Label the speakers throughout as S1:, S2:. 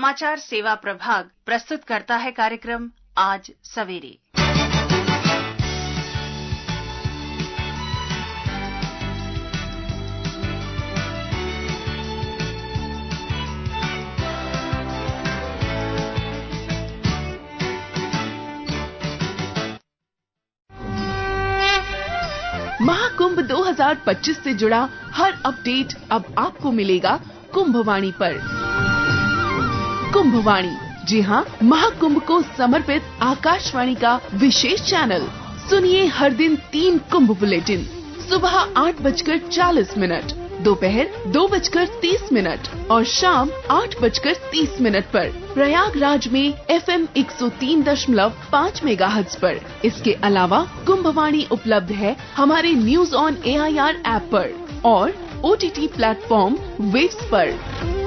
S1: समाचार सेवा प्रभाग प्रस्तुत करता है कार्यक्रम आज सवेरे।
S2: महाकुंभ 2025 से जुड़ा हर अपडेट अब आपको मिलेगा कुंभवाणी पर। कुंभवाणी, जी हाँ, महाकुंभ को समर्पित आकाशवाणी का विशेष चैनल। सुनिए हर दिन 3 कुंभ बुलेटिन, सुबह 8:40, दोपहर 2:30 और शाम 8:30 पर प्रयागराज में FM 103.5 मेगाहर्ट्ज पर। इसके अलावा कुंभवाणी उपलब्ध है हमारे न्यूज ऑन AIR ऐप पर और OTT प्लेटफॉर्म वेव्स पर।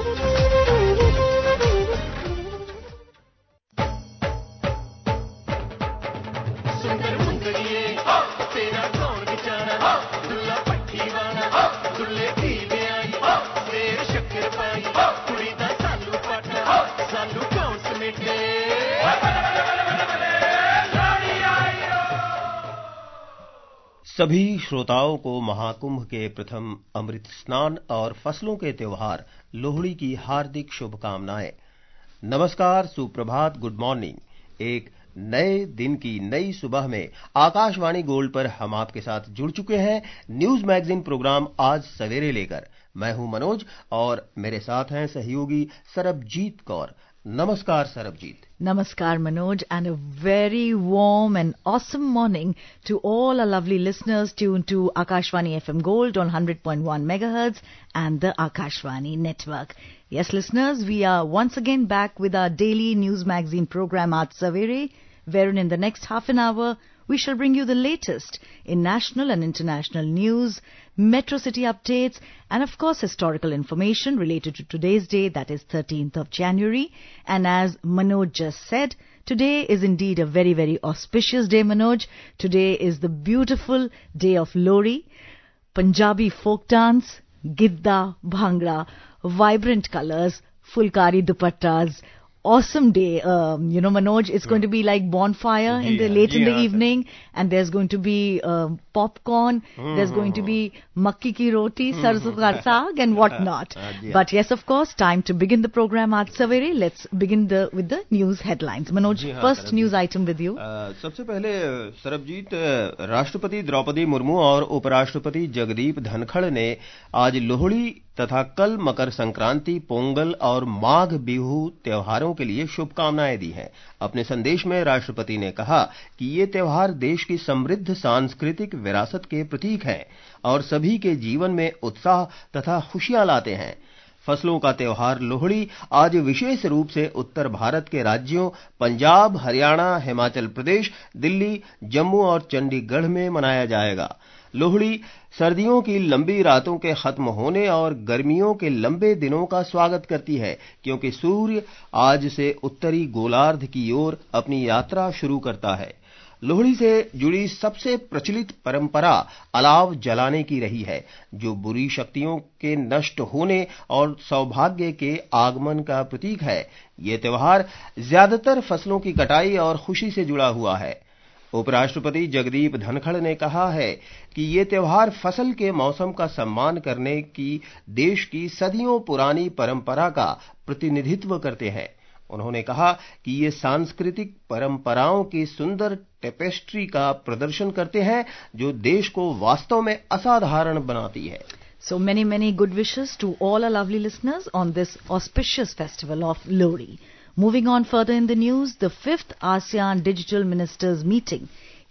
S3: सभी श्रोताओं को महाकुंभ के प्रथम अमृत स्नान और फसलों के त्योहार लोहड़ी की हार्दिक शुभकामनाएं। नमस्कार, सुप्रभात, गुड मॉर्निंग। एक नए दिन की नई सुबह में आकाशवाणी गोल्ड पर हम आपके साथ जुड़ चुके हैं न्यूज मैगजीन प्रोग्राम आज सवेरे लेकर। मैं हूं मनोज और मेरे साथ हैं सहयोगी सरबजीत कौर। नमस्कार Sarabjit.
S4: Namaskar Manoj, and a very warm and awesome morning to all our lovely listeners tuned to Akashvani FM Gold on 100.1 megahertz and the Akashvani network. Yes listeners, we are once again back with our daily news magazine program Aaj Savere, wherein in the next half an hour we shall bring you the latest in national and international news, metro city updates, and of course historical information related to today's day, that is 13th of January. And as Manoj just said, today is indeed a very, very auspicious day, Manoj. Today is the beautiful day of Lohri, Punjabi folk dance, Gidda, Bhangra, vibrant colors, Fulkari dupattas. Awesome day. Manoj, it's going to be like bonfire in the evening, and there's going to be popcorn, there's going to be makki ki roti, sarson ka saag and whatnot. But yes, of course, time to begin the program Aaj Savere. Let's begin with the news headlines. Manoj, first news item with you.
S3: सबसे पहले सरबजीत, राष्ट्रपति द्रौपदी मुर्मू और उपराष्ट्रपति जगदीप धनखड़ ने आज लोहड़ी तथा कल मकर संक्रांति, पोंगल और माघ बिहू त्योहारों के लिए शुभकामनाएं दी हैं। अपने संदेश में राष्ट्रपति ने कहा कि ये त्योहार देश की समृद्ध सांस्कृतिक विरासत के प्रतीक हैं और सभी के जीवन में उत्साह तथा खुशियां लाते हैं। फसलों का त्योहार लोहड़ी आज विशेष रूप से उत्तर भारत के राज्यों पंजाब, हरियाणा, हिमाचल प्रदेश, दिल्ली, जम्मू और चंडीगढ़ में मनाया जाएगा। लोहड़ी सर्दियों की लंबी रातों के खत्म होने और गर्मियों के लंबे दिनों का स्वागत करती है, क्योंकि सूर्य आज से उत्तरी गोलार्ध की ओर अपनी यात्रा शुरू करता है। लोहड़ी से जुड़ी सबसे प्रचलित परंपरा अलाव जलाने की रही है, जो बुरी शक्तियों के नष्ट होने और सौभाग्य के आगमन का प्रतीक है। ये त्योहार ज्यादातर फसलों की कटाई और खुशी से जुड़ा हुआ है। उपराष्ट्रपति जगदीप धनखड़ ने कहा है कि ये त्योहार फसल के मौसम का सम्मान करने की देश की सदियों पुरानी परंपरा का प्रतिनिधित्व करते हैं। उन्होंने कहा कि ये सांस्कृतिक परंपराओं की सुंदर टेपेस्ट्री का प्रदर्शन करते हैं, जो देश को वास्तव में असाधारण बनाती है।
S4: So many good wishes to all our lovely listeners on this auspicious festival of Lohri. Moving on further in the news, the 5th ASEAN Digital Ministers Meeting,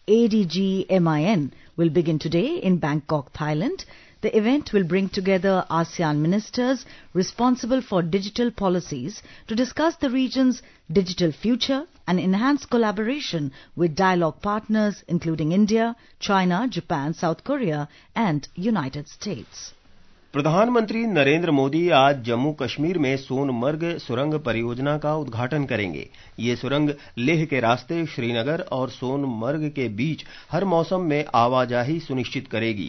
S4: ADG-MIN, will begin today in Bangkok, Thailand. The event will bring together ASEAN ministers responsible for digital policies to discuss the region's digital future and enhance collaboration with dialogue partners including India, China, Japan, South Korea and United States.
S3: प्रधानमंत्री नरेंद्र मोदी आज जम्मू कश्मीर में सोनमर्ग सुरंग परियोजना का उद्घाटन करेंगे। ये सुरंग लेह के रास्ते श्रीनगर और सोनमर्ग के बीच हर मौसम में आवाजाही सुनिश्चित करेगी।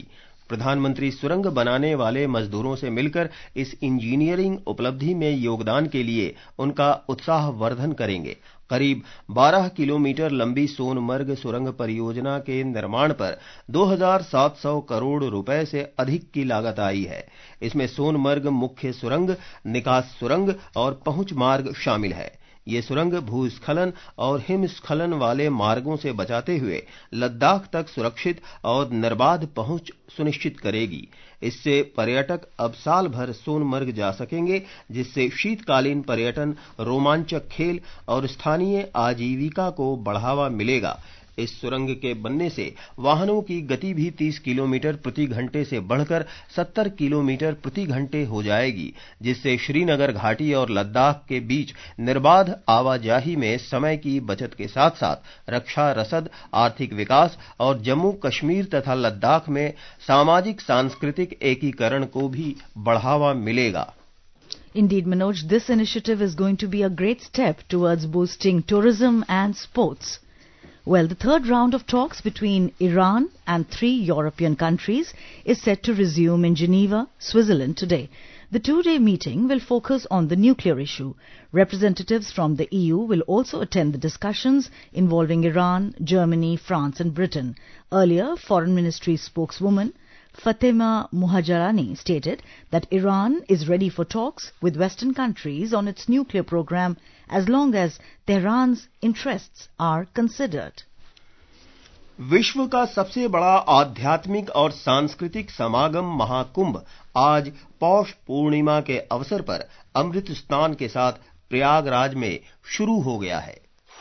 S3: प्रधानमंत्री सुरंग बनाने वाले मजदूरों से मिलकर इस इंजीनियरिंग उपलब्धि में योगदान के लिए उनका उत्साहवर्धन करेंगे। करीब 12 किलोमीटर लंबी सोनमर्ग सुरंग परियोजना के निर्माण पर 2,700 करोड़ रुपए से अधिक की लागत आई है। इसमें सोनमर्ग मुख्य सुरंग, निकास सुरंग और पहुंच मार्ग शामिल है। ये सुरंग भूस्खलन और हिमस्खलन वाले मार्गों से बचाते हुए लद्दाख तक सुरक्षित और निर्बाध पहुंच सुनिश्चित करेगी। इससे पर्यटक अब साल भर सोनमर्ग जा सकेंगे, जिससे शीतकालीन पर्यटन, रोमांचक खेल और स्थानीय आजीविका को बढ़ावा मिलेगा। इस सुरंग के बनने से वाहनों की गति भी 30 किलोमीटर प्रति घंटे से बढ़कर 70 किलोमीटर प्रति घंटे हो जाएगी, जिससे श्रीनगर घाटी और लद्दाख के बीच निर्बाध आवाजाही में समय की बचत के साथ साथ रक्षा, रसद, आर्थिक विकास और जम्मू कश्मीर तथा लद्दाख में सामाजिक सांस्कृतिक एकीकरण को भी बढ़ावा मिलेगा।
S4: Indeed, Manoj, this initiative is going to be a great step towards boosting tourism and sports. Well, the third round of talks between Iran and 3 European countries is set to resume in Geneva, Switzerland today. The 2-day meeting will focus on the nuclear issue. Representatives from the EU will also attend the discussions involving Iran, Germany, France and Britain. Earlier, Foreign Ministry spokeswoman Fatima Muhajirani stated that Iran is ready for talks with Western countries on its nuclear program as long as Tehran's interests are considered.
S3: विश्व का सबसे बड़ा आध्यात्मिक और सांस्कृतिक समागम महाकुंभ आज पौष पूर्णिमा के अवसर पर अमृत स्नान के साथ प्रयागराज में शुरू हो गया है।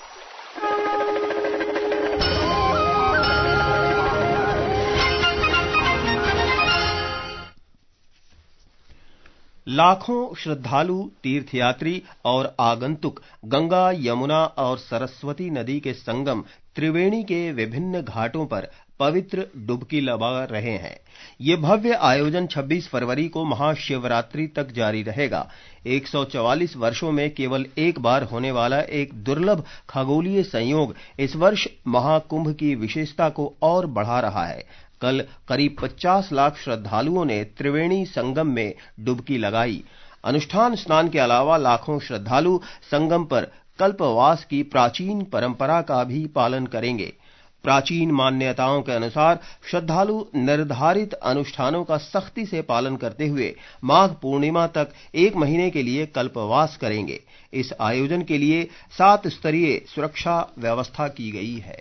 S3: लाखों श्रद्धालु, तीर्थयात्री और आगंतुक गंगा, यमुना और सरस्वती नदी के संगम त्रिवेणी के विभिन्न घाटों पर पवित्र डुबकी लगा रहे हैं। ये भव्य आयोजन 26 फरवरी को महाशिवरात्रि तक जारी रहेगा। 144 वर्षों में केवल एक बार होने वाला एक दुर्लभ खगोलीय संयोग इस वर्ष महाकुंभ की विशेषता को और बढ़ा रहा है। कल करीब 50 लाख श्रद्धालुओं ने त्रिवेणी संगम में डुबकी लगाई। अनुष्ठान स्नान के अलावा लाखों श्रद्धालु संगम पर कल्पवास की प्राचीन परंपरा का भी पालन करेंगे। प्राचीन मान्यताओं के अनुसार श्रद्धालु निर्धारित अनुष्ठानों का सख्ती से पालन करते हुए माघ पूर्णिमा तक 1 महीने के लिए कल्पवास करेंगे। इस आयोजन के लिए 7 स्तरीय सुरक्षा व्यवस्था की गई है।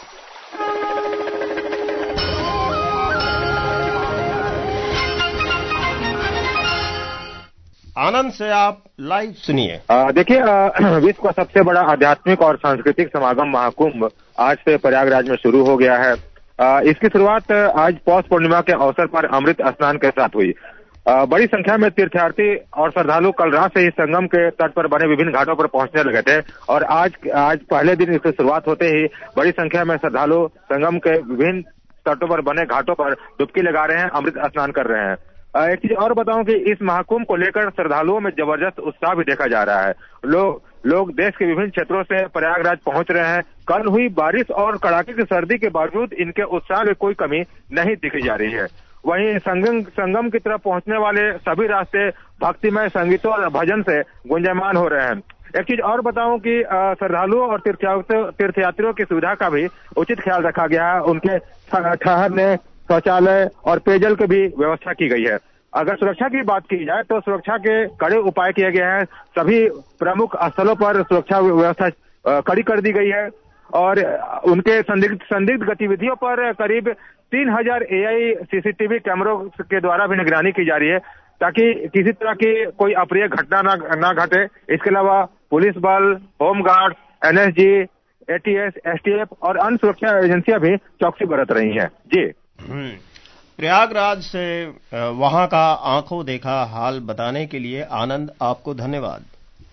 S3: आनंद से आप लाइव सुनिए।
S5: देखिए, विश्व का सबसे बड़ा आध्यात्मिक और सांस्कृतिक समागम महाकुंभ आज से प्रयागराज में शुरू हो गया है। इसकी शुरुआत आज पौष पूर्णिमा के अवसर पर अमृत स्नान के साथ हुई। बड़ी संख्या में तीर्थयात्री और श्रद्धालु कल रात से ही संगम के तट पर बने विभिन्न घाटों पर पहुंचने लगे थे और आज पहले दिन इसकी शुरुआत होते ही बड़ी संख्या में श्रद्धालु संगम के विभिन्न तटों पर बने घाटों पर डुबकी लगा रहे हैं, अमृत स्नान कर रहे हैं। एक चीज और बताऊं कि इस महाकुंभ को लेकर श्रद्धालुओं में जबरदस्त उत्साह भी देखा जा रहा है। लोग देश के विभिन्न क्षेत्रों से प्रयागराज पहुंच रहे हैं। कल हुई बारिश और कड़ाके की सर्दी के बावजूद इनके उत्साह में कोई कमी नहीं दिखी जा रही है। वहीं संगम की तरफ पहुंचने वाले सभी रास्ते भक्तिमय संगीतों और भजन से गुंजयमान हो रहे हैं। एक चीज और बताऊं कि श्रद्धालुओं और तीर्थयात्रियों की सुविधा का भी उचित ख्याल रखा गया है। उनके ठहरने, शौचालय और पेयजल की भी व्यवस्था की गई है। अगर सुरक्षा की बात की जाए तो सुरक्षा के कड़े उपाय किए गए हैं। सभी प्रमुख स्थलों पर सुरक्षा व्यवस्था कड़ी कर दी गई है और उनके संदिग्ध गतिविधियों पर करीब 3000 AI CCTV कैमरों के द्वारा भी निगरानी की जा रही है ताकि किसी तरह की कोई अप्रिय घटना ना घटे। इसके अलावा पुलिस बल, होमगार्ड, NSG, ATS, STF और अन्य सुरक्षा एजेंसियां भी चौकसी बरत रही हैं। जी,
S3: प्रयागराज से वहां का आंखों देखा हाल बताने के लिए आनंद, आपको धन्यवाद।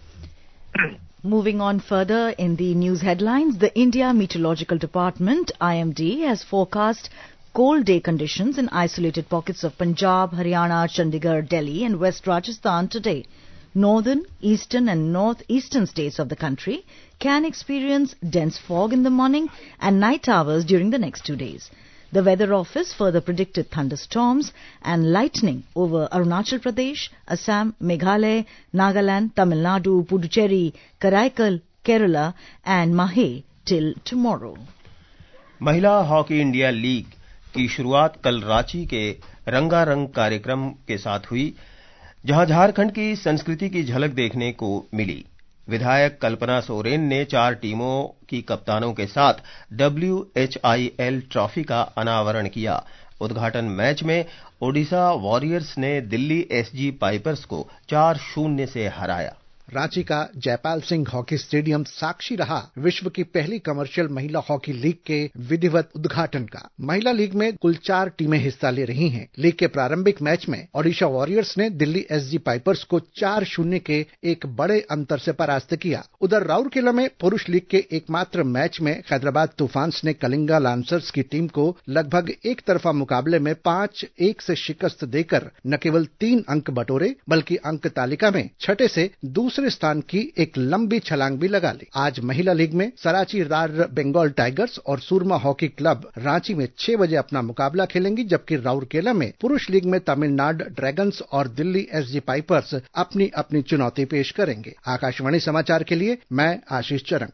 S4: Moving on further in the news headlines, the India Meteorological Department, IMD, has forecast cold day conditions in isolated pockets of Punjab, Haryana, Chandigarh, Delhi and West Rajasthan today. Northern, eastern and northeastern states of the country can experience dense fog in the morning and night hours during the next 2 days. The Weather Office further predicted thunderstorms and lightning over Arunachal Pradesh, Assam, Meghalaya, Nagaland, Tamil Nadu, Puducherry, Karaikal, Kerala and Mahe till tomorrow.
S3: महिला hockey India league की शुरुआत कल रांची के रंगारंग कार्यक्रम के साथ हुई, जहां झारखंड की संस्कृति की झलक देखने को मिली। विधायक कल्पना सोरेन ने 4 टीमों की कप्तानों के साथ WHIL ट्रॉफी का अनावरण किया। उद्घाटन मैच में ओडिशा वॉरियर्स ने दिल्ली SG पाइपर्स को 4-0 से हराया।
S6: रांची का जयपाल सिंह हॉकी स्टेडियम साक्षी रहा विश्व की पहली कमर्शियल महिला हॉकी लीग के विधिवत उद्घाटन का। महिला लीग में कुल 4 टीमें हिस्सा ले रही हैं। लीग के प्रारंभिक मैच में ओडिशा वॉरियर्स ने दिल्ली SG पाइपर्स को 4-0 के एक बड़े अंतर से परास्त किया। उधर राउरकेला में पुरुष लीग के एकमात्र मैच में हैदराबाद तूफान्स ने कलिंगा लांसर्स की टीम को लगभग एक तरफा मुकाबले में 5-1 से शिकस्त देकर न केवल 3 अंक बटोरे, बल्कि अंक तालिका में छठे से दूसरे स्थान की एक लंबी छलांग भी लगा ली। आज महिला लीग में सराची रार बंगाल टाइगर्स और सूरमा हॉकी क्लब रांची में 6 बजे अपना मुकाबला खेलेंगी, जबकि राउरकेला में पुरुष लीग में तमिलनाडु ड्रैगन्स और दिल्ली SG पाइपर्स अपनी अपनी चुनौती पेश करेंगे। आकाशवाणी समाचार के लिए मैं Ashish Charang.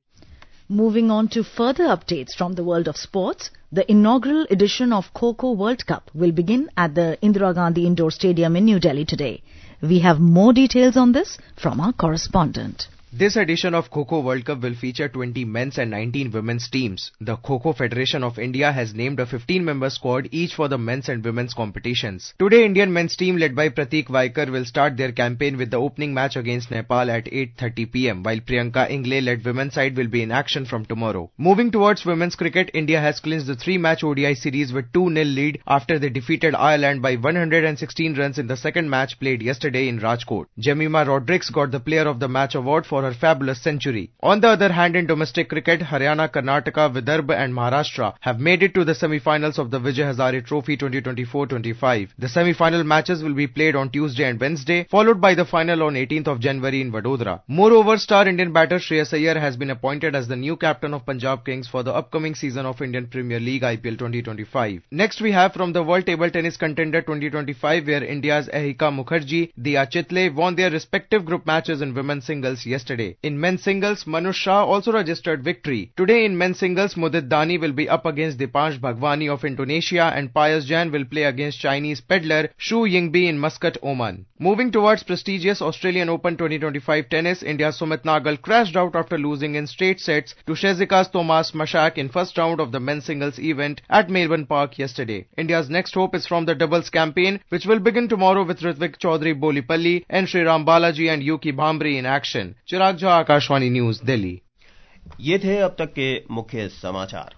S4: Moving on to further updates from the world of sports, the inaugural edition of Kho-Kho World Cup will begin at the Indira Gandhi Indoor Stadium in New Delhi today. We have more details on this from our correspondent.
S7: This edition of Kho-Kho World Cup will feature 20 men's and 19 women's teams. The Kho-Kho Federation of India has named a 15-member squad each for the men's and women's competitions. Today, Indian men's team led by Pratik Vaikar will start their campaign with the opening match against Nepal at 8:30 p.m. while Priyanka Ingle led women's side will be in action from tomorrow. Moving towards women's cricket, India has clinched the 3-match ODI series with 2-0 lead after they defeated Ireland by 116 runs in the second match played yesterday in Rajkot. Jemima Rodrigues got the Player of the Match award for her fabulous century. On the other hand, in domestic cricket, Haryana, Karnataka, Vidarbha and Maharashtra have made it to the semi-finals of the Vijay Hazare Trophy 2024-25. The semi-final matches will be played on Tuesday and Wednesday, followed by the final on 18th of January in Vadodara. Moreover, star Indian batter Shreyas Iyer has been appointed as the new captain of Punjab Kings for the upcoming season of Indian Premier League IPL 2025. Next, we have from the World Table Tennis Contender 2025, where India's Ehika Mukherjee, Dia Chitle won their respective group matches in women's singles yesterday. In men's singles, Manush Shah also registered victory. Today in men's singles, Mudit Dani will be up against Dipansh Bhagwani of Indonesia and Pius Jain will play against Chinese peddler Shu Yingbi in Muscat, Oman. Moving towards prestigious Australian Open 2025 tennis, India's Sumit Nagal crashed out after losing in straight sets to Shezika's Tomas Mashak in first round of the men's singles event at Melbourne Park yesterday. India's next hope is from the doubles campaign, which will begin tomorrow with Ritvik Chaudhary Bolipalli and Sriram Balaji and Yuki Bhambre in action. Chirag Jha, Akashvani news, Delhi.
S3: ये थे अब तक के मुख्य समाचार।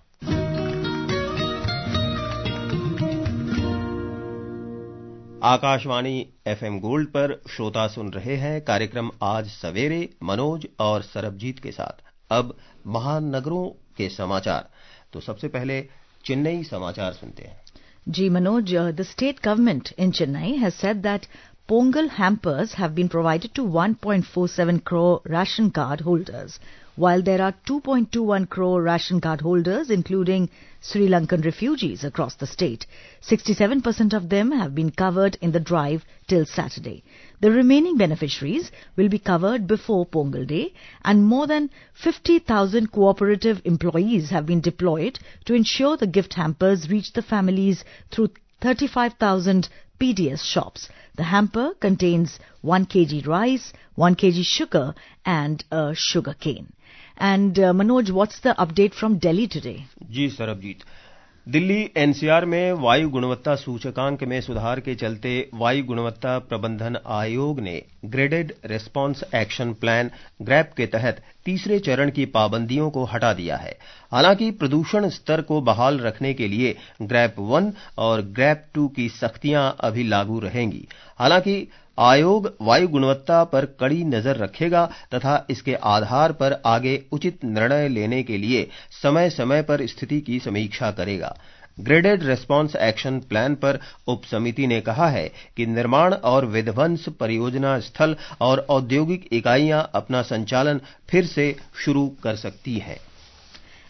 S3: Akashvani FM gold पर श्रोता सुन रहे हैं कार्यक्रम आज सवेरे मनोज और सरबजीत के साथ। अब महानगरों के समाचार। तो सबसे पहले चेन्नई समाचार सुनते हैं।
S4: G. Manoj, the state government in Chennai has said that Pongal hampers have been provided to 1.47 crore ration card holders, while there are 2.21 crore ration card holders, including Sri Lankan refugees across the state. 67% of them have been covered in the drive till Saturday. The remaining beneficiaries will be covered before Pongal Day, and more than 50,000 cooperative employees have been deployed to ensure the gift hampers reach the families through 35,000 PDS shops. The hamper contains 1 kg rice, 1 kg sugar and a sugar cane. And Manoj, what's the update from Delhi today?
S3: Ji Sarabjit, Delhi NCR में वायु गुणवत्ता सूचकांक में सुधार के चलते वायु गुणवत्ता प्रबंधन आयोग ने graded response action plan GRAP के तहत तीसरे चरण की पाबंदियों को हटा दिया है। हालांकि प्रदूषण स्तर को बहाल रखने के लिए ग्रैप 1 और ग्रैप 2 की सख्तियां अभी लागू रहेंगी। हालांकि आयोग वायु गुणवत्ता पर कड़ी नजर रखेगा तथा इसके आधार पर आगे उचित निर्णय लेने के लिए समय समय पर स्थिति की समीक्षा करेगा। ग्रेडेड रिस्पांस एक्शन प्लान पर उप समिति ने कहा है कि निर्माण और विध्वंस परियोजना स्थल और औद्योगिक इकाइयां अपना संचालन फिर से शुरू कर सकती हैं।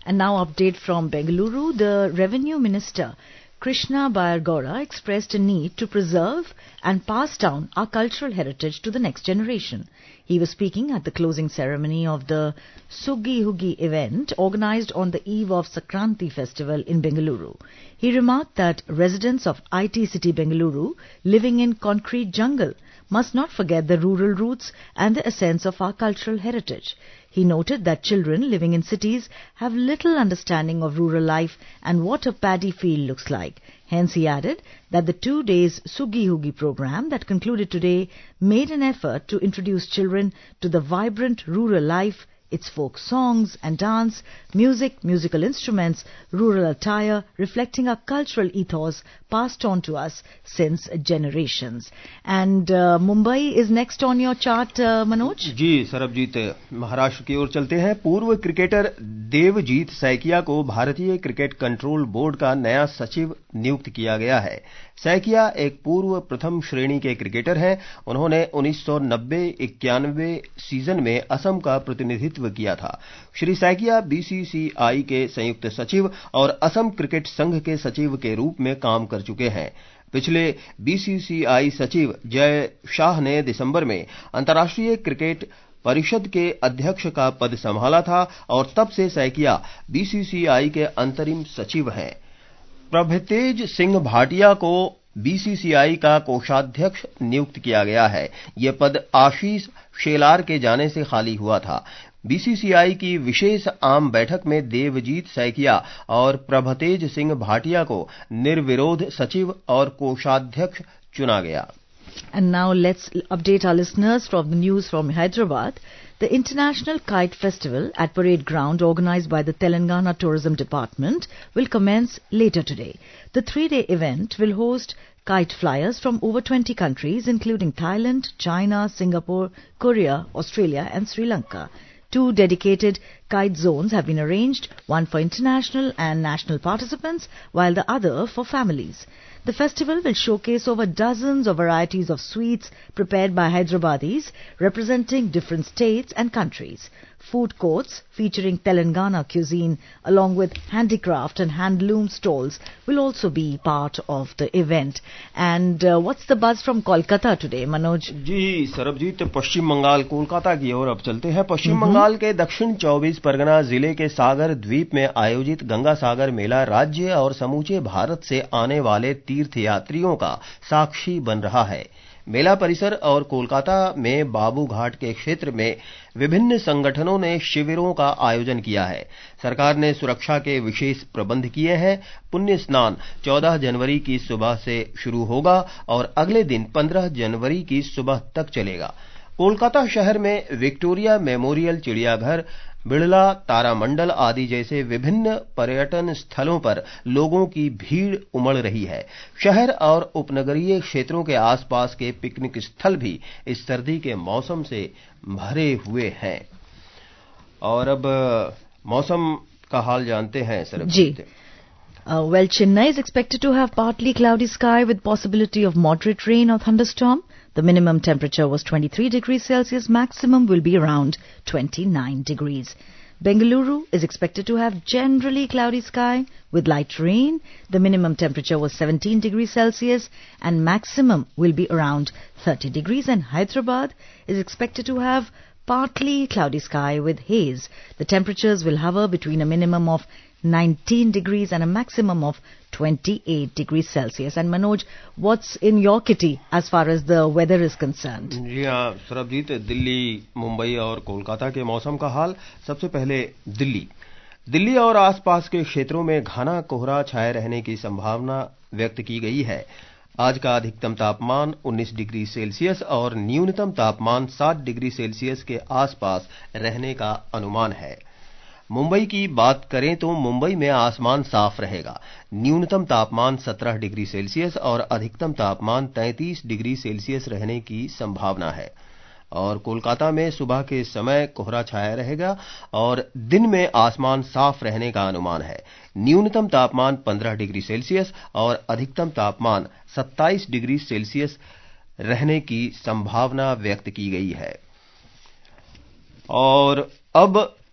S4: And now update from Bengaluru. The Revenue Minister Krishna Bayargora expressed a need to preserve and pass down our cultural heritage to the next generation. He was speaking at the closing ceremony of the Suggi Huggi event organized on the eve of Sankranti festival in Bengaluru. He remarked that residents of IT city Bengaluru living in concrete jungle must not forget the rural roots and the essence of our cultural heritage. He noted that children living in cities have little understanding of rural life and what a paddy field looks like. Hence, he added that the 2 days Suggi Huggi program that concluded today made an effort to introduce children to the vibrant rural life, its folk songs and dance, music, musical instruments, rural attire, reflecting our cultural ethos passed on to us since generations. And Mumbai is next on your chart, Manoj?
S3: जी सरबजीत, महाराष्ट्र की ओर चलते हैं। पूर्व cricketer Devjit Saikia को भारतीय cricket control board का नया सचिव नियुक्त किया गया है। सैकिया एक पूर्व प्रथम श्रेणी के क्रिकेटर हैं। उन्होंने 1990-91 सीजन में असम का प्रतिनिधित्व किया था। श्री सैकिया बीसीसीआई के संयुक्त सचिव और असम क्रिकेट संघ के सचिव के रूप में काम कर चुके हैं। पिछले बीसीसीआई सचिव जय शाह ने दिसंबर में अंतर्राष्ट्रीय क्रिकेट परिषद के अध्यक्ष का पद संभाला था और तब से सैकिया बीसीसीआई के अंतरिम सचिव हैं। प्रभतेज सिंह भाटिया को बीसीसीआई का कोषाध्यक्ष नियुक्त किया गया है। यह पद आशीष शेलार के जाने से खाली हुआ था। बीसीसीआई की विशेष आम बैठक में देवजीत सैकिया और प्रभतेज सिंह भाटिया को निर्विरोध सचिव और कोषाध्यक्ष चुना गया।
S4: And now let's update our listeners from the news from Hyderabad. The International Kite Festival at Parade Ground, organized by the Telangana Tourism Department, will commence later today. The 3-day event will host kite flyers from over 20 countries, including Thailand, China, Singapore, Korea, Australia and Sri Lanka. 2 dedicated kite zones have been arranged, one for international and national participants, while the other for families. The festival will showcase over dozens of varieties of sweets prepared by Hyderabadis representing different states and countries. Food courts featuring Telangana cuisine along with handicraft and handloom stalls will also be part of the event. And what's the buzz from Kolkata today, Manoj?
S3: जी सरबजीत, पश्चिम बंगाल कोलकाता की ओर अब चलते हैं। पश्चिम बंगाल के दक्षिण 24 परगना जिले के सागर द्वीप में आयोजित गंगा सागर मेला राज्य और समूचे भारत से आने वाले तीर्थयात्रियों का साक्षी बन रहा है। मेला परिसर और कोलकाता में बाबू घाट के क्षेत्र में विभिन्न संगठनों ने शिविरों का आयोजन किया है। सरकार ने सुरक्षा के विशेष प्रबंध किए हैं। पुण्य स्नान 14 जनवरी की सुबह से शुरू होगा और अगले दिन 15 जनवरी की सुबह तक चलेगा। कोलकाता शहर में विक्टोरिया मेमोरियल, चिड़ियाघर, बिड़ला तारामंडल आदि जैसे विभिन्न पर्यटन स्थलों पर लोगों की भीड़ उमड़ रही है। शहर और उपनगरीय क्षेत्रों के आसपास के पिकनिक स्थल भी इस सर्दी के मौसम से भरे हुए हैं। और अब मौसम का हाल जानते हैं Sarabjit.
S4: Well, Chennai is expected to have partly cloudy sky with possibility of moderate rain or thunderstorm. The minimum temperature was 23 degrees Celsius. Maximum will be around 29 degrees. Bengaluru is expected to have generally cloudy sky with light rain. The minimum temperature was 17 degrees Celsius and maximum will be around 30 degrees. And Hyderabad is expected to have partly cloudy sky with haze. The temperatures will hover between a minimum of 19 degrees and a maximum of 28 degrees Celsius. And Manoj, what's in your kitty as far as the weather is concerned?
S3: जी हाँ सरबजीत, दिल्ली, मुंबई और कोलकाता के मौसम का हाल। सबसे पहले दिल्ली और आसपास के क्षेत्रों में घना कोहरा छाए रहने की संभावना व्यक्त की गई है। आज का अधिकतम तापमान 19 डिग्री सेल्सियस और न्यूनतम तापमान 7 डिग्री सेल्सियस के आसपास रहने का अनुमान है। मुंबई की बात करें तो मुंबई में आसमान साफ रहेगा। न्यूनतम तापमान 17 डिग्री सेल्सियस और अधिकतम तापमान 33 डिग्री सेल्सियस रहने की संभावना है। और कोलकाता में सुबह के समय कोहरा छाया रहेगा और दिन में आसमान साफ रहने का अनुमान है। न्यूनतम तापमान 15 डिग्री सेल्सियस और अधिकतम तापमान 27 डिग्री सेल्सियस रहने की संभावना व्यक्त की गई है। और अब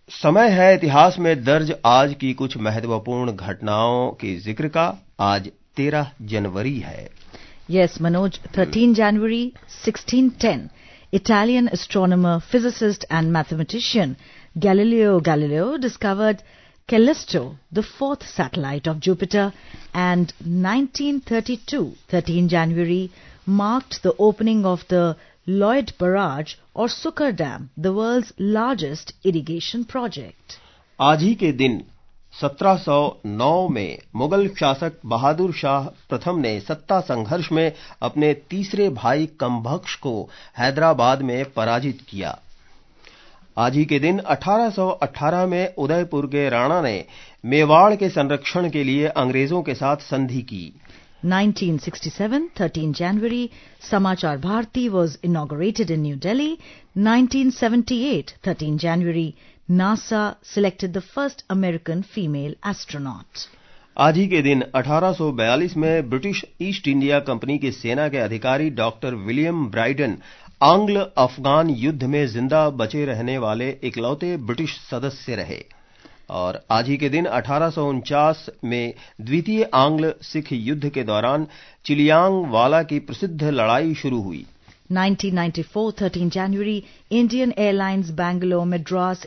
S3: समय है इतिहास में दर्ज आज की कुछ महत्वपूर्ण घटनाओं के जिक्र का। आज 13 जनवरी है।
S4: Yes, Manoj, 13 January 1610, Italian astronomer, physicist and mathematician Galileo Galilei discovered Callisto, the fourth satellite of Jupiter, and 1932, 13 January, marked the opening of the Lloyd Barrage or Sukkur Dam, the world's largest irrigation project.
S3: आज ही के दिन 1709 में मुगल शासक बहादुर शाह प्रथम ने सत्ता संघर्ष में अपने तीसरे भाई कमबख्श को हैदराबाद में पराजित किया। आज ही के दिन 1818 में उदयपुर के राणा ने मेवाड़ के संरक्षण के लिए अंग्रेजों के साथ संधि की।
S4: 1967, 13 January, Samachar Bharati was inaugurated in New Delhi. 1978, 13 January, NASA selected the first American female astronaut.
S3: आज ही के दिन 1842 में ब्रिटिश ईस्ट इंडिया कंपनी की सेना के अधिकारी डॉक्टर विलियम ब्राइडन आंग्ल अफगान युद्ध में जिंदा बचे रहने वाले इकलौते ब्रिटिश सदस्य रहे। और आज ही के दिन 1849 में द्वितीय आंग्ल सिख युद्ध के दौरान चिलियांग वाला की प्रसिद्ध लड़ाई शुरू हुई।
S4: 1994, 13 January, Indian Airlines Bangalore Madras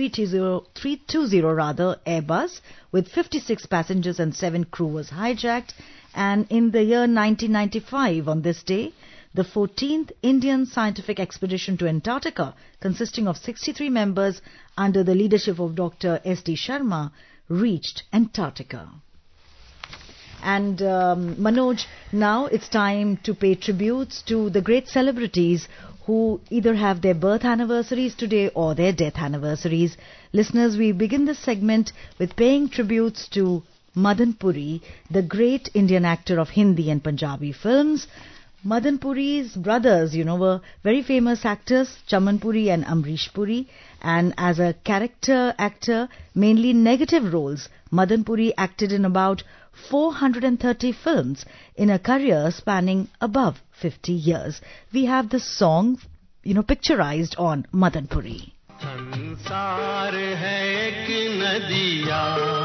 S4: A320 Airbus with 56 passengers and 7 crew was hijacked. And in the year 1995, on this day, the 14th Indian scientific expedition to Antarctica, consisting of 63 members under the leadership of Dr. S.D. Sharma, reached Antarctica. And Manoj, now it's time to pay tributes to the great celebrities who either have their birth anniversaries today or their death anniversaries. Listeners, we begin this segment with paying tributes to Madan Puri, the great Indian actor of Hindi and Punjabi films. Madan Puri's brothers, were very famous actors, Chaman Puri and Amrish Puri. And as a character actor, mainly negative roles, Madan Puri acted in about 430 films in a career spanning above 50 years. We have this song, picturized on Madan Puri.
S8: संसार है एक नदिया,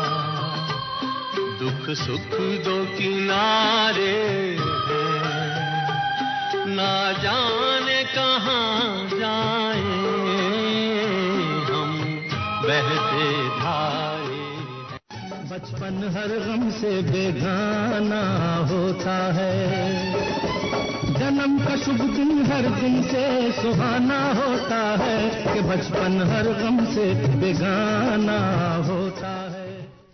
S8: दुख सुख दो किनारे हैं, ना जाने कहाँ जाए हम बहते धारे। बचपन हर गम से बेगाना होता है, जन्म का शुभ दिन हर दिन से सुहाना होता है, कि बचपन हर गम से बेगाना होता है।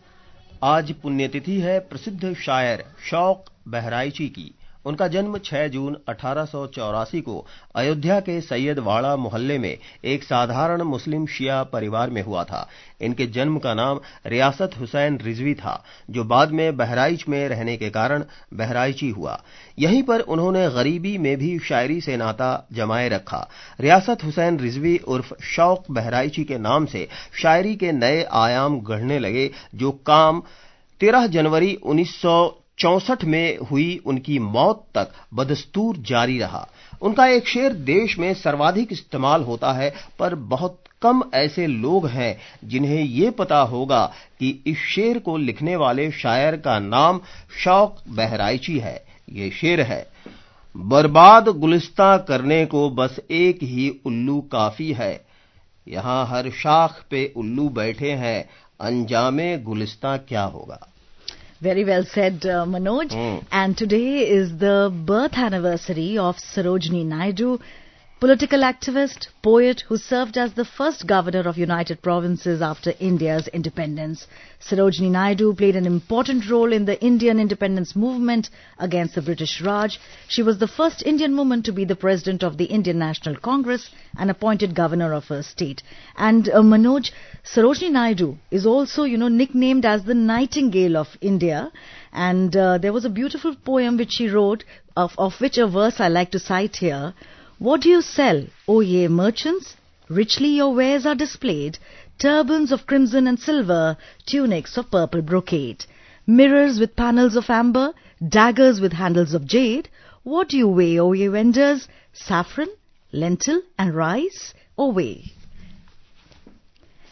S3: आज पुण्यतिथि है प्रसिद्ध शायर शौक बहराइची की। उनका जन्म 6 जून 1884 को अयोध्या के सैयदवाड़ा मोहल्ले में एक साधारण मुस्लिम शिया परिवार में हुआ था। इनके जन्म का नाम रियासत हुसैन रिजवी था, जो बाद में बहराइच में रहने के कारण बहराइची हुआ। यहीं पर उन्होंने गरीबी में भी शायरी से नाता जमाए रखा। रियासत हुसैन रिजवी उर्फ शौक बहराइची के नाम से शायरी के नए आयाम गढ़ने लगे, जो काम 13 जनवरी 1964 में हुई उनकी मौत तक बदस्तूर जारी रहा। उनका एक शेर देश में सर्वाधिक इस्तेमाल होता है, पर बहुत कम ऐसे लोग हैं जिन्हें ये पता होगा कि इस शेर को लिखने वाले शायर का नाम शौक बहराइची है। ये शेर है, बर्बाद गुलिस्तां करने को बस एक ही उल्लू काफी है, यहां हर शाख पे उल्लू बैठे हैं, अंजामे गुलिस्तां क्या होगा।
S4: Very well said, Manoj. And today is the birth anniversary of Sarojini Naidu, political activist, poet who served as the first governor of United Provinces after India's independence. Sarojini Naidu played an important role in the Indian independence movement against the British Raj. She was the first Indian woman to be the president of the Indian National Congress and appointed governor of her state. And Manoj, Sarojini Naidu is also, nicknamed as the Nightingale of India. And there was a beautiful poem which she wrote, of which a verse I like to cite here. What do you sell, O ye merchants? Richly your wares are displayed, turbans of crimson and silver, tunics of purple brocade, mirrors with panels of amber, daggers with handles of jade. What do you weigh, O ye vendors? Saffron, lentil and rice, or weigh?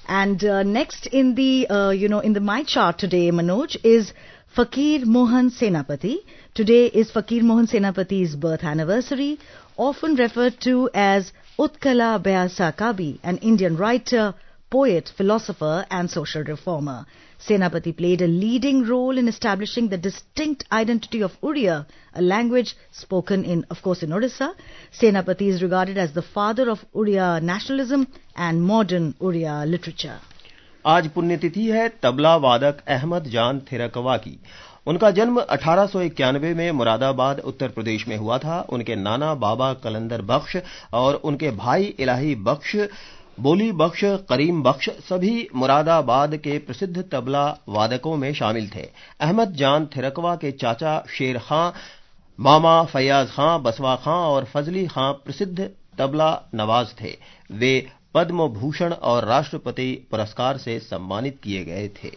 S4: And next in the, in the My Chart today, Manoj, is Fakir Mohan Senapati. Today is Fakir Mohan Senapati's birth anniversary, often referred to as Utkala Byasa Kavi, an Indian writer, poet, philosopher and social reformer. Senapati played a leading role in establishing the distinct identity of Uriya, a language spoken in, of course, in Odisha. Senapati is regarded as the father of Uriya nationalism and modern Uriya literature.
S3: आज पुण्यतिथि है तबला वादक अहमद जान थिरकवा की। उनका जन्म 1891 में मुरादाबाद उत्तर प्रदेश में हुआ था। उनके नाना बाबा कलंदर बख्श और उनके भाई इलाही बख्श, बोली बख्श, करीम बख्श सभी मुरादाबाद के प्रसिद्ध तबला वादकों में शामिल थे। अहमद जान थिरकवा के चाचा शेर खां, मामा फैयाज खां, बसवा खां और फजली खां प्रसिद्ध तबला नवाज थे। वे पद्म भूषण और राष्ट्रपति पुरस्कार से सम्मानित किए गए थे।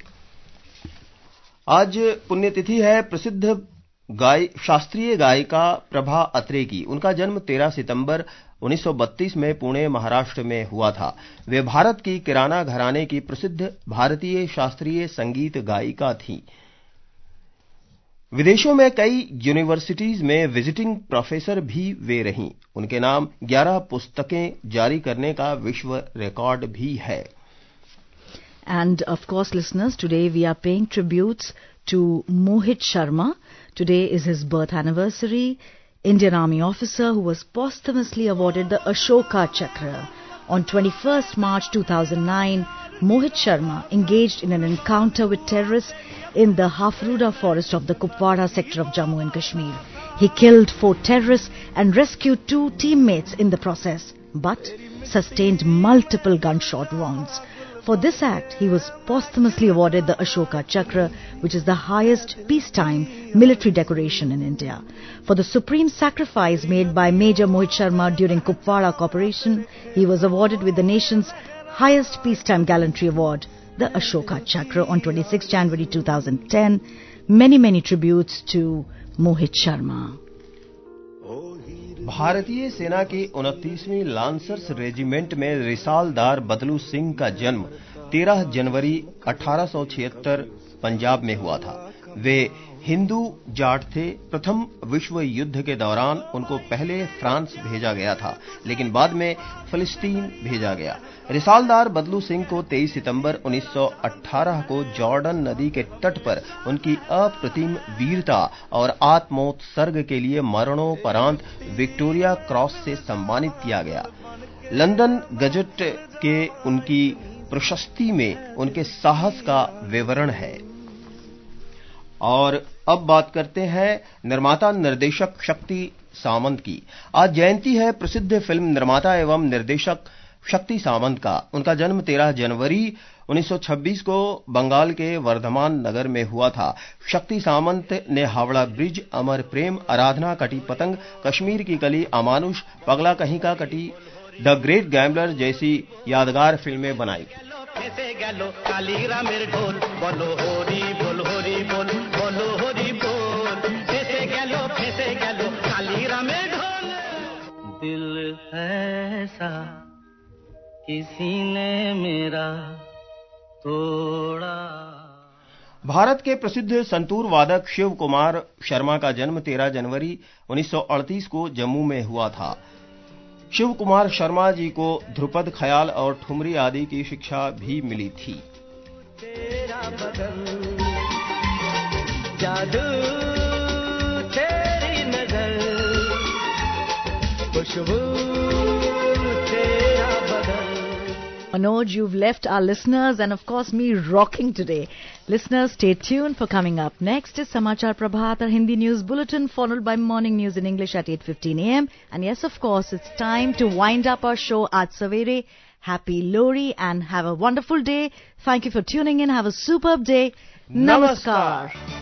S3: आज पुण्यतिथि है प्रसिद्ध शास्त्रीय गायिका प्रभा अत्रे की। उनका जन्म 13 सितंबर 1932 में पुणे, महाराष्ट्र में हुआ था। वे भारत की किराना घराने की प्रसिद्ध भारतीय शास्त्रीय संगीत गायिका थीं। विदेशों में कई यूनिवर्सिटीज में विजिटिंग प्रोफेसर भी वे रहीं। उनके नाम 11 पुस्तकें जारी करने का विश्व रिकॉर्ड भी है।
S4: And of course, listeners, today we are paying tributes to Mohit Sharma. Today is his birth anniversary. Indian Army officer who was posthumously awarded the Ashoka Chakra. On 21st March 2009, Mohit Sharma engaged in an encounter with terrorists in the Hafruda forest of the Kupwara sector of Jammu and Kashmir. He killed 4 terrorists and rescued 2 teammates in the process, but sustained multiple gunshot wounds. For this act, he was posthumously awarded the Ashoka Chakra, which is the highest peacetime military decoration in India. For the supreme sacrifice made by Major Mohit Sharma during Kupwara Operation, he was awarded with the nation's highest peacetime gallantry award, the Ashoka Chakra, on 26 January 2010. Many tributes to Mohit Sharma.
S3: भारतीय सेना की 29वीं lancers regiment में रिसालदार बदलू सिंह का जन्म 13 जनवरी 1876 पंजाब में हुआ था। वे हिंदू जाट थे। प्रथम विश्व युद्ध के दौरान उनको पहले फ्रांस भेजा गया था, लेकिन बाद में फिलिस्तीन भेजा गया। रिसालदार बदलू सिंह को 23 सितंबर 1918 को जॉर्डन नदी के तट पर उनकी अप्रतिम वीरता और आत्मोत्सर्ग के लिए मरणोपरांत विक्टोरिया क्रॉस से सम्मानित किया गया। लंदन गजट के उनकी प्रशस्ति में उनके साहस का विवरण है। और अब बात करते हैं निर्माता निर्देशक शक्ति सामंत की। आज जयंती है प्रसिद्ध फिल्म निर्माता एवं निर्देशक शक्ति सामंत का। उनका जन्म 13 जनवरी 1926 को बंगाल के वर्धमान नगर में हुआ था। शक्ति सामंत ने हावड़ा ब्रिज, अमर प्रेम, आराधना, कटी पतंग, कश्मीर की कली, अमानुष, पगला कहीं का कटी, द ग्रेट गैम्बलर जैसी यादगार फिल्में बनाई।
S8: दिल ऐसा किसी ने मेरा तोड़ा।
S3: भारत के प्रसिद्ध संतूर वादक शिव कुमार शर्मा का जन्म 13 जनवरी 1938 को जम्मू में हुआ था। शिव कुमार शर्मा जी को ध्रुपद, ख्याल और ठुमरी आदि की शिक्षा भी मिली थी।
S8: तेरा बदन जादू, तेरी नजर खुशबू, तेरा बदन।
S4: Manoj, you've left our listeners and of course me rocking today. Listeners, stay tuned for coming up. Next is Samachar Prabhat, our Hindi news bulletin, followed by morning news in English at 8:15 a.m. And yes, of course, it's time to wind up our show Aaj Savere. Happy Lohri and have a wonderful day. Thank you for tuning in. Have a superb day. Namaskar.